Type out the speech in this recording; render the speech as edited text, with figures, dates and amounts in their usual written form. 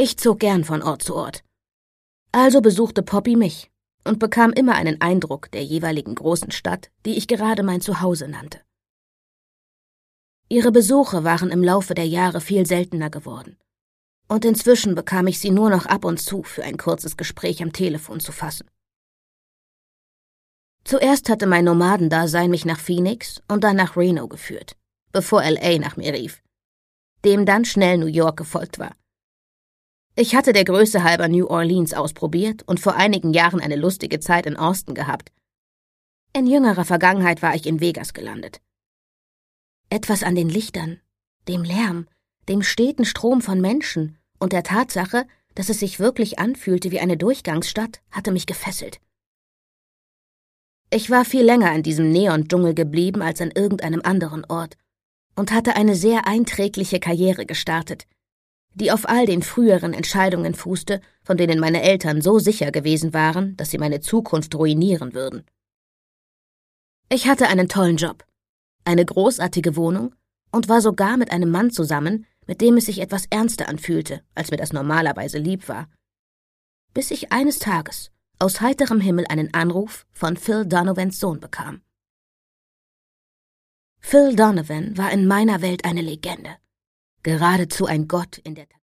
Ich zog gern von Ort zu Ort. Also besuchte Poppy mich und bekam immer einen Eindruck der jeweiligen großen Stadt, die ich gerade mein Zuhause nannte. Ihre Besuche waren im Laufe der Jahre viel seltener geworden. Und inzwischen bekam ich sie nur noch ab und zu für ein kurzes Gespräch am Telefon zu fassen. Zuerst hatte mein Nomadendasein mich nach Phoenix und dann nach Reno geführt, bevor LA nach mir rief, dem dann schnell New York gefolgt war. Ich hatte der Größe halber New Orleans ausprobiert und vor einigen Jahren eine lustige Zeit in Austin gehabt. In jüngerer Vergangenheit war ich in Vegas gelandet. Etwas an den Lichtern, dem Lärm, dem steten Strom von Menschen und der Tatsache, dass es sich wirklich anfühlte wie eine Durchgangsstadt, hatte mich gefesselt. Ich war viel länger in diesem Neon-Dschungel geblieben als an irgendeinem anderen Ort und hatte eine sehr einträgliche Karriere gestartet, die auf all den früheren Entscheidungen fußte, von denen meine Eltern so sicher gewesen waren, dass sie meine Zukunft ruinieren würden. Ich hatte einen tollen Job, eine großartige Wohnung und war sogar mit einem Mann zusammen, mit dem es sich etwas ernster anfühlte, als mir das normalerweise lieb war. Bis ich eines Tages aus heiterem Himmel einen Anruf von Phil Donovans Sohn bekam. Phil Donovan war in meiner Welt eine Legende, geradezu ein Gott in der